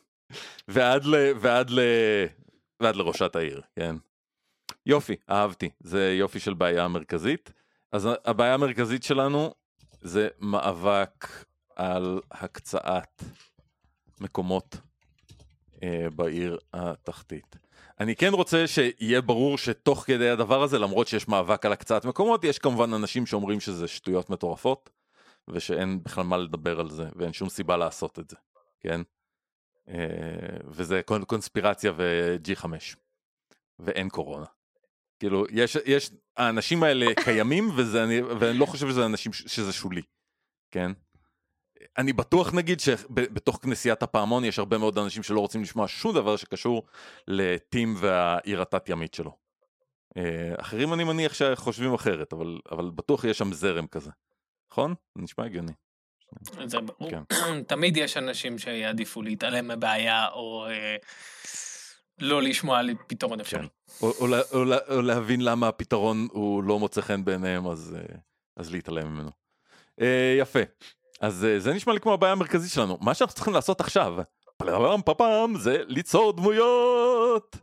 ועד לראשת העיר, כן. יופי, אהבתי. זה יופי של בעיה מרכזית. אז הבעיה המרכזית שלנו זה מאבק על הקצאת מקומות בעיר התחתית. אני כן רוצה שיהיה ברור שתוך כדי הדבר הזה, למרות שיש מאבק על הקצאת מקומות, יש כמובן אנשים שאומרים שזה שטויות מטורפות, ושאין בכלל מה לדבר על זה, ואין שום סיבה לעשות את זה, כן? וזה קונספירציה ו-G5 ואין קורונה. כאילו יש האנשים האלה קיימים ואני לא חושב שזה אנשים שזה שולי, כן? אני בטוח נגיד שבתוך כנסיית הפעמון יש הרבה מאוד אנשים שלא רוצים לשמוע שום דבר שקשור לטים והעיר התת ימית שלו. אחרים אני מניח שחושבים אחרת, אבל בטוח יש שם זרם כזה, נכון? נשמע הגיוני. זה ברור. תמיד יש אנשים שיעדיפו להתעלם מבעיה או לא לשמוע על פתרון אפשרי. או להבין למה הפתרון הוא לא מוצא חן בעיניהם, אז להתעלם ממנו. יפה. אז זה נשמע לי כמו הבעיה המרכזית שלנו. מה שאנחנו צריכים לעשות עכשיו, זה ליצור דמויות.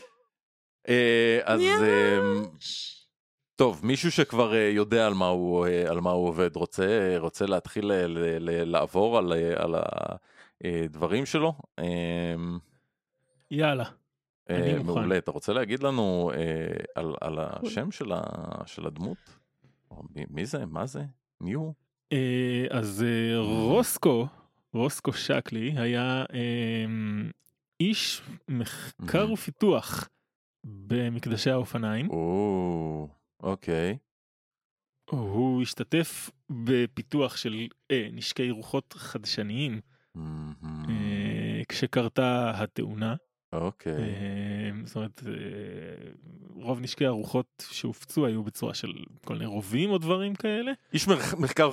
אז טוב, מישהו שכבר יודע על מה הוא עובד, רוצה להתחיל לעבור על הדברים שלו? יאללה. אני מוכן. מעולה, אתה רוצה להגיד לנו על השם של הדמות? מי זה? מה זה? מי הוא? אז רוסקו שקלי היה איש מחקר ופיתוח במקדשי האופניים. אוקיי. הוא השתתף בפיתוח של נשקי רוחות חדשניים כשקרתה התאונה. אוקיי. זאת אומרת, רוב נשקי הרוחות שהופצו היו בצורה של כל מיני רובים או דברים כאלה. איש מחקר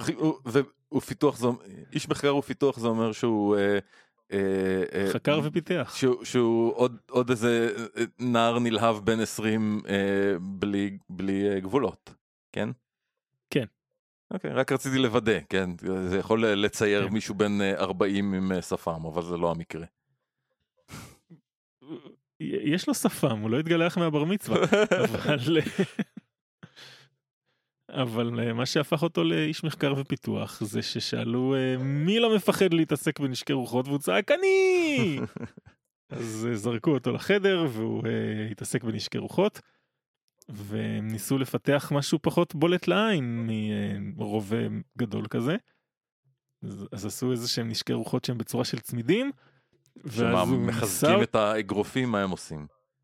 ופיתוח זה אומר שהוא חקר ופיתח. שהוא עוד איזה נער נלהב בן 20 בלי גבולות, כן? כן. אוקיי, רק רציתי לוודא, כן? זה יכול לצייר מישהו בן 40 עם שפם, אבל זה לא המקרה. יש לו שפם, הוא לא התגלח מהבר מצווה, אבל מה שהפך אותו לאיש מחקר ופיתוח זה ששאלו מי לא מפחד להתעסק בנשקי רוחות, והוא צעק אני! אז זרקו אותו לחדר והוא התעסק בנשקי רוחות, והם ניסו לפתח משהו פחות בולט לעין מרובה גדול כזה. אז עשו איזה שהם נשקי רוחות שהם בצורה של צמידים, שמה, מחזקים את האגרופים, מה הם עושים?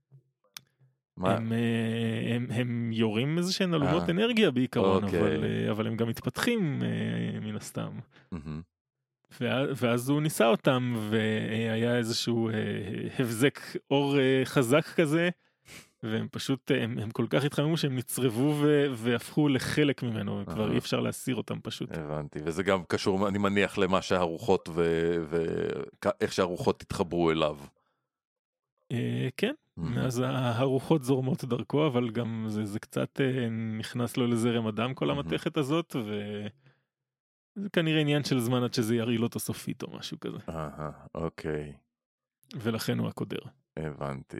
הם יורים איזה שהן אלומות אנרגיה בעיקרון, אבל הם גם מתפתחים מן הסתם. ואז הוא ניסה אותם, והיה איזשהו הבזק אור חזק כזה, והם פשוט, הם כל כך התחממו שהם נצרבו והפכו לחלק ממנו, וכבר אי אפשר להסיר אותם פשוט. הבנתי, וזה גם קשור, אני מניח, למה שהרוחות ואיך שהרוחות התחברו אליו. כן, אז הרוחות זורמות דרכו, אבל גם זה קצת נכנס לו לזרם אדם כל המתכת הזאת, וזה כנראה עניין של זמן עד שזה ירעיל אותו סופית או משהו כזה. אוקיי. ולכן הוא הקודר. הבנתי.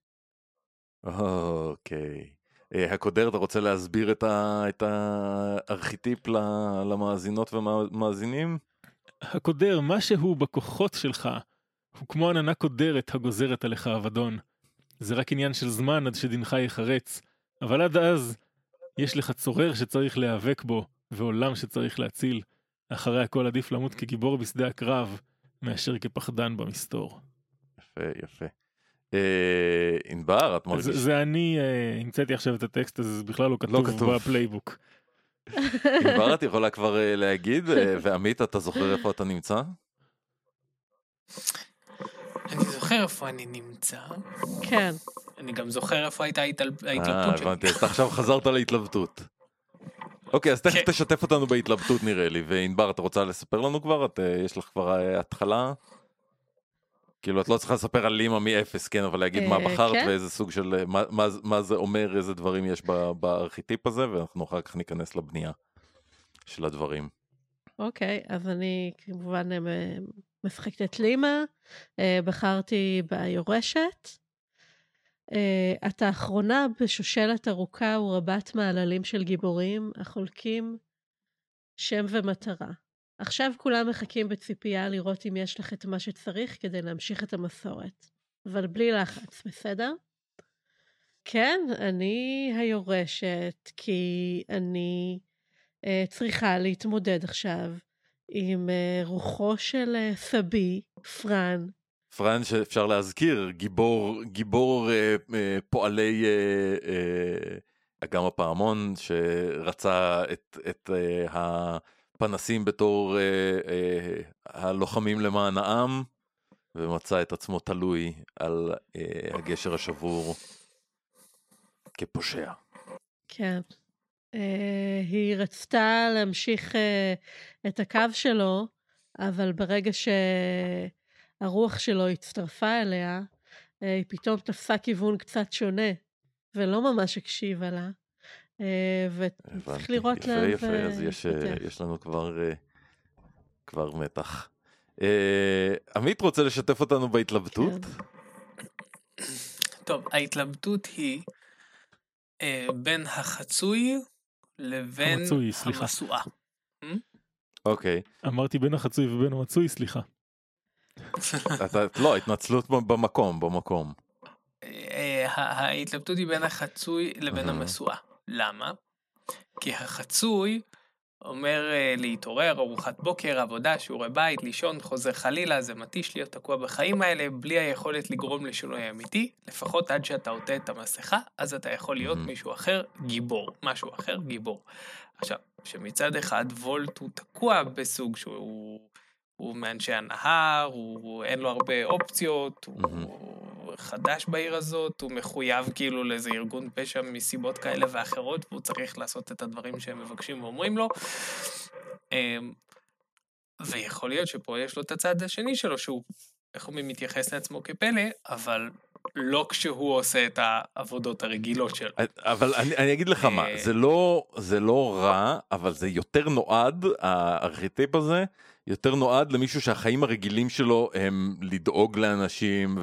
אוקיי. הקודר, אתה רוצה להסביר את הארכיטיפ למאזינות ומאזינים? הקודר, מה שהוא בכוחות שלך, הוא כמו עננה קודרת הגוזרת עליך אבדון. זה רק עניין של זמן עד שדינך יחרץ, אבל עד אז יש לך צורר שצריך להיאבק בו, ועולם שצריך להציל. אחרי הכל עדיף למות כגיבור בשדה הקרב, מאשר כפחדן במסתור. יפה, יפה. ענבר, את מרגיש? זה אני המצאתי עכשיו את הטקסט הזה, זה בכלל לא כתוב בפלייבוק. ענבר, את יכולה כבר להגיד, ועמית, אתה זוכר איפה אתה נמצא? אני זוכר איפה אני נמצא. כן. אני גם זוכר איפה הייתה ההתלבטות שלי. הבנתי, אז אתה עכשיו חזרת להתלבטות. אוקיי, אז תכף תשתף אותנו בהתלבטות נראה לי, וענבר, אתה רוצה לספר לנו כבר? יש לך כבר התחלה? כאילו, את לא צריכה לספר על לימה מ-0, כן, אבל להגיד מה בחרת ואיזה סוג של, מה זה אומר, איזה דברים יש בארכיטיפ הזה, ואנחנו אחר כך ניכנס לבנייה של הדברים. אוקיי, אז אני כמובן משחקת את לימה, בחרתי ביורשת. את האחרונה בשושלת ארוכה ורבת מעללים של גיבורים, החולקים שם ומטרה. עכשיו כולם מחכים בציפייה לראות אם יש לך את מה שצריך כדי להמשיך את המסורת. אבל בלי לחץ, בסדר? כן, אני היורשת, כי אני צריכה להתמודד עכשיו עם רוחו של סבי, פרן. פרן שאפשר להזכיר, גיבור פועלי אגם הפעמון, שרצה את הפנסים בתור הלוחמים למען העם, ומצא את עצמו תלוי על הגשר השבור כפושע. כן. היא רצתה להמשיך את הקו שלו, אבל ברגע שהרוח שלו הצטרפה אליה, היא פתאום תפסה כיוון קצת שונה, ולא ממש הקשיבה לה, וצריך לראות לאן יפה, אז להתפתח. יש לנו כבר מתח. עמית רוצה לשתף אותנו בהתלבטות? כן. טוב, ההתלבטות היא בין החצוי לבין המצוי, סליחה. המסועה. אוקיי. אמרתי בין החצוי ובין המצוי, סליחה. לא, התנצלות במקום. ההתלבטות היא בין החצוי לבין המסועה. למה? כי החצוי אומר להתעורר, ארוחת בוקר, עבודה, שיעורי בית, לישון, חוזר חלילה, זה מתיש להיות תקוע בחיים האלה, בלי היכולת לגרום לשינוי אמיתי, לפחות עד שאתה עוטה את המסכה, אז אתה יכול להיות מישהו אחר גיבור, משהו אחר גיבור. עכשיו, שמצד אחד וולט הוא תקוע בסוג הוא מאנשי הנהר, אין לו הרבה אופציות, הוא חדש בעיר הזאת, הוא מחויב כאילו לאיזה ארגון פשע מסיבות כאלה ואחרות, והוא צריך לעשות את הדברים שהם מבקשים ואומרים לו. ויכול להיות שפה יש לו את הצד השני שלו, שהוא, איך הוא מתייחס לעצמו כפלא, אבל לא כשהוא עושה את העבודות הרגילות שלו. אבל אני אגיד לך מה, זה לא רע, אבל זה יותר נועד, הארכיטיפ הזה, יותר נועד למישהו שהחיים הרגילים שלו הם לדאוג לאנשים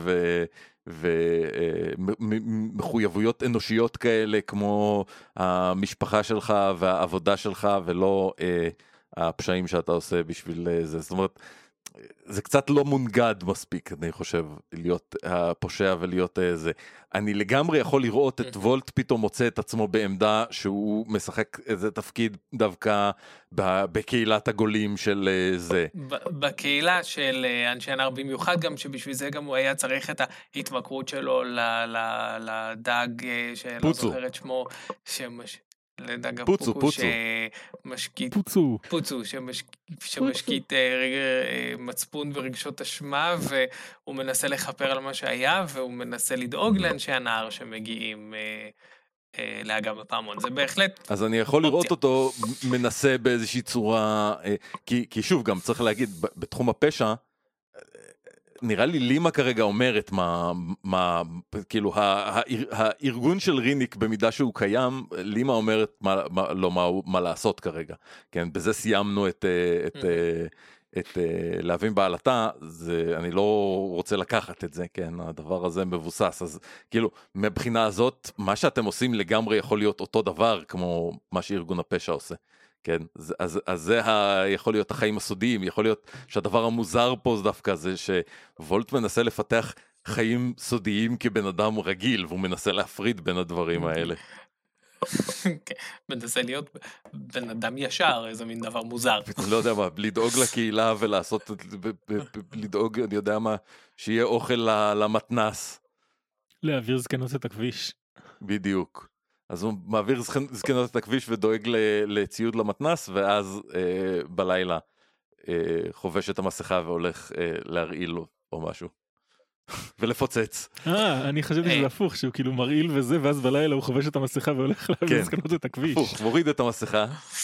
ומחויבויות אנושיות כאלה, כמו המשפחה שלך והעבודה שלך, ולא הפשעים שאתה עושה בשביל זה. זאת אומרת, זה קצת לא מונגד מספיק, אני חושב, להיות הפושע ולהיות זה. אני לגמרי יכול לראות את וולט פתאום מוצא את עצמו בעמדה שהוא משחק איזה תפקיד דווקא בקהילת הגולים של זה. בקהילה של אנשי הנהר, במיוחד גם שבשביל זה גם הוא היה צריך את ההתמכרות שלו לדג שלא זוכר את שמו, לדג פוצו. שמשקיט מצפון ורגשות אשמה, והוא מנסה לכפר על מה שהיה, והוא מנסה לדאוג לאנשי הנהר שמגיעים לאגם הפעמון. זה בהחלט... אז אני יכול לראות אותו מנסה באיזושהי צורה, כי שוב גם צריך להגיד, בתחום הפשע, נראה לי לימה כרגע אומרת כאילו הארגון של ריניק במידה שהוא קיים, לימה אומרת מה לעשות כרגע, כן, בזה סיימנו את להבין בעלתה, אני לא רוצה לקחת את זה, כן, הדבר הזה מבוסס, אז כאילו מבחינה הזאת, מה שאתם עושים לגמרי יכול להיות אותו דבר, כמו מה שארגון הפשע עושה. כן, אז זה יכול להיות החיים הסודיים, יכול להיות שהדבר המוזר פה זה דווקא זה שוולט מנסה לפתח חיים סודיים כבן אדם רגיל, והוא מנסה להפריד בין הדברים האלה. מנסה להיות בן אדם ישר, איזה מין דבר מוזר. לא יודע מה, לדאוג לקהילה ולעשות, לדאוג, אני יודע מה, שיהיה אוכל למתנס. להעביר זקנות את הכביש. בדיוק. אז הוא מעביר זקנות את הכביש ודואג לציוד למתנס, ואז בלילה חובש את המסכה והולך להרעיל או משהו. ולפוצץ. אני חשבתי שזה הפוך, שהוא כאילו מרעיל וזה, ואז בלילה הוא חובש את המסכה והולך להעביר זקנות את הכביש. הפוך, מוריד את המסכה.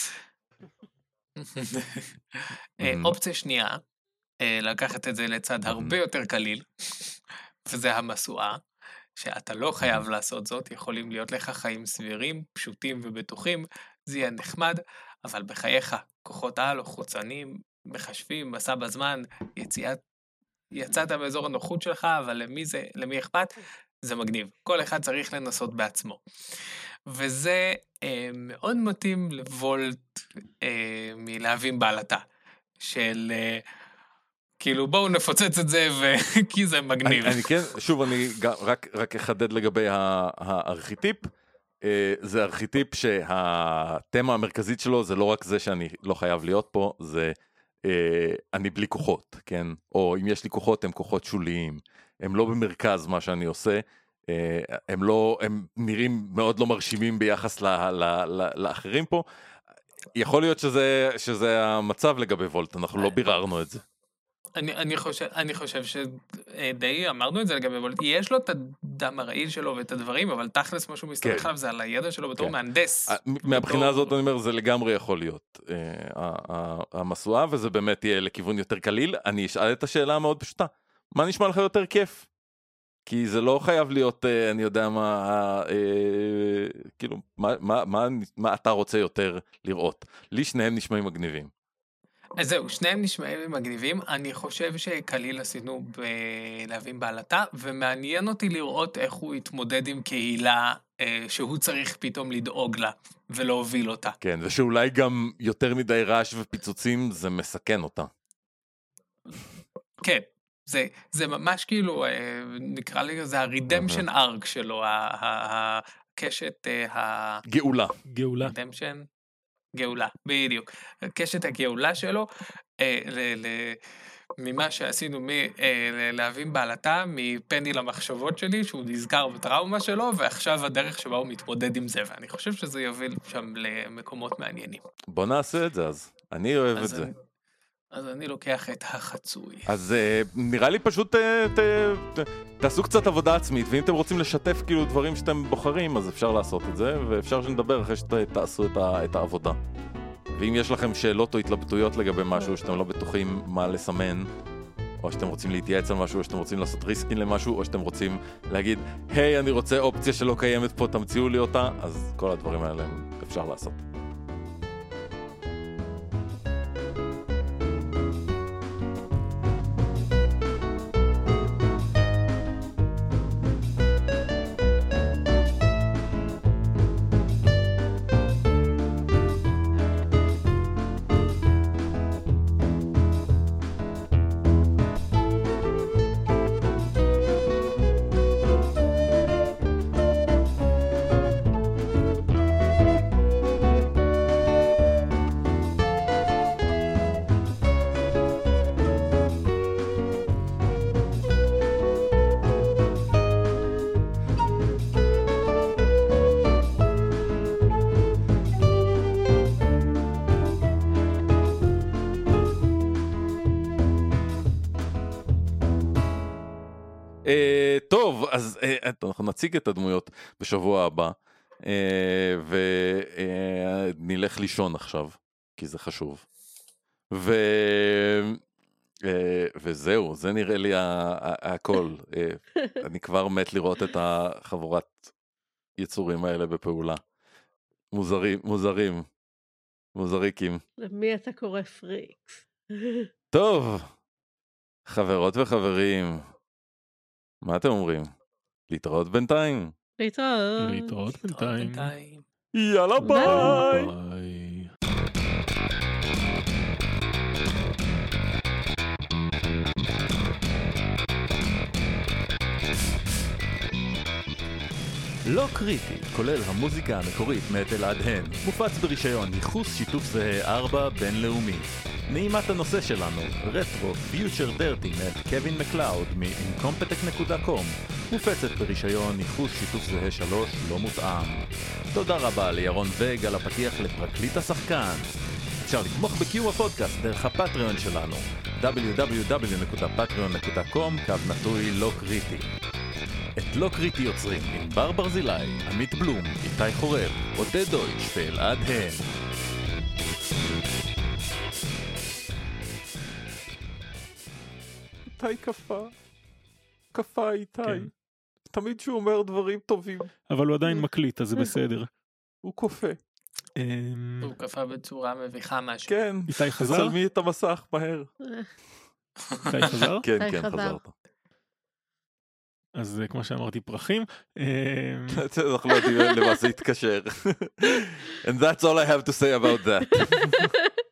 אופציה שנייה, לקחת את זה לצד הרבה יותר קליל, וזה המסועה. שאתה לא חייב לעשות זאת, יכולים להיות לך חיים סבירים, פשוטים ובטוחים, זה יהיה נחמד, אבל בחייך, כוחות על או חוצנים, מחשבים, מסע בזמן, יצאת מאזור הנוחות שלך, אבל למי אכפת? זה מגניב. כל אחד צריך לנסות בעצמו. וזה מאוד מתאים לוולט מלהבין בעלתה, של... כאילו בואו נפוצץ את זה כי זה מגניב. אני כן, שוב אני רק אחדד לגבי הארכיטיפ, זה ארכיטיפ שהתמה המרכזית שלו זה לא רק זה שאני לא חייב להיות פה, זה אני בלי כוחות, כן? או אם יש לי כוחות הם כוחות שוליים, הם לא במרכז מה שאני עושה, הם נראים מאוד לא מרשימים ביחס לאחרים פה, יכול להיות שזה המצב לגבי וולט, אנחנו לא ביררנו את זה. אני חושב שדי אמרנו את זה לגבי וולט, יש לו את הדם הרעיל שלו ואת הדברים, אבל תכלס משהו מסתכל עליו זה על הידע שלו בתור מהנדס. מהבחינה הזאת אני אומר, זה לגמרי יכול להיות המסועה, וזה באמת יהיה לכיוון יותר קליל. אני אשאל את השאלה המאוד פשוטה, מה נשמע לך יותר כיף? כי זה לא חייב להיות, אני יודע מה, כאילו, מה אתה רוצה יותר לראות. לי שניהם נשמעים מגניבים. אז זהו, שניהם נשמעים מגניבים. אני חושב שקליל עשינו בלהבים בעלתה, ומעניין אותי לראות איך הוא יתמודד עם קהילה שהוא צריך פתאום לדאוג לה ולהוביל אותה. כן, ושאולי גם יותר מדי רעש ופיצוצים זה מסכן אותה. כן, זה ממש כאילו, נקרא לי, זה הרידמפשן ארק שלו, הקשת גאולה. גאולה. רידמפשן, גאולה, בדיוק. קשת הגאולה שלו, ממה שעשינו להבים בעלתה, מפני למחשבות שלי, שהוא נזכר בטראומה שלו, ועכשיו הדרך שבה הוא מתמודד עם זה, ואני חושב שזה יוביל שם למקומות מעניינים. בוא נעשה את זה אז, אני אוהב את זה. אז אני לוקח את החצוי. אז נראה לי פשוט תעשו קצת עבודה עצמית, ואם אתם רוצים לשתף כאילו דברים שאתם בוחרים, אז אפשר לעשות את זה, ואפשר שנדבר אחרי שתעשו את העבודה. ואם יש לכם שאלות או התלבטויות לגבי משהו שאתם לא בטוחים מה לסמן, או שאתם רוצים להתייעץ על משהו, או שאתם רוצים לעשות ריסקין למשהו, או שאתם רוצים להגיד, היי, אני רוצה אופציה שלא קיימת פה, תמציאו לי אותה, אז כל הדברים האלה אפשר לעשות. טוב, אז אנחנו נציג את הדמויות בשבוע הבא, ונלך לישון עכשיו, כי זה חשוב. וזהו, זה נראה לי הכל. אני כבר מת לראות את החבורת יצורים האלה בפעולה. מוזריקים. למי אתה קורא פריקס? טוב, חברות וחברים, מה אתם אומרים? להתראות בינתיים. להתראות בינתיים. יאללה ביי. ביי. לא קריטי, כולל המוזיקה המקורית מאת אלעד הן, מופץ ברישיון ייחוס שיתוף זהה 4 בינלאומי. נעימת הנושא שלנו, רטרו פיוטר דרטי מאת קווין מקלאוד מ-incompetech.com, מופצת ברישיון ייחוס שיתוף זהה 3 לא מותאם. תודה רבה לירון וג על הפתיח לפרקליט השחקן. אפשר לתמוך בקיום הפודקאסט דרך הפטריון שלנו, www.patreon.com/לא קריטי. את לא קריטי יוצרים עם בר ברזילי, עמית בלום, איתי חורב, עודד דויטש ואלעד הן. איתי קפה איתי. תמיד שהוא אומר דברים טובים. אבל הוא עדיין מקליט, אז זה בסדר. הוא קופה. הוא קפה בצורה מביכה משהו. כן. איתי חזר? צלמי את המסך מהר. איתי חזר? כן, חזרת. אז כמו שאמרתי, פרחים. אנחנו לא יודעים למה זה יתקשר. And that's all I have to say about that.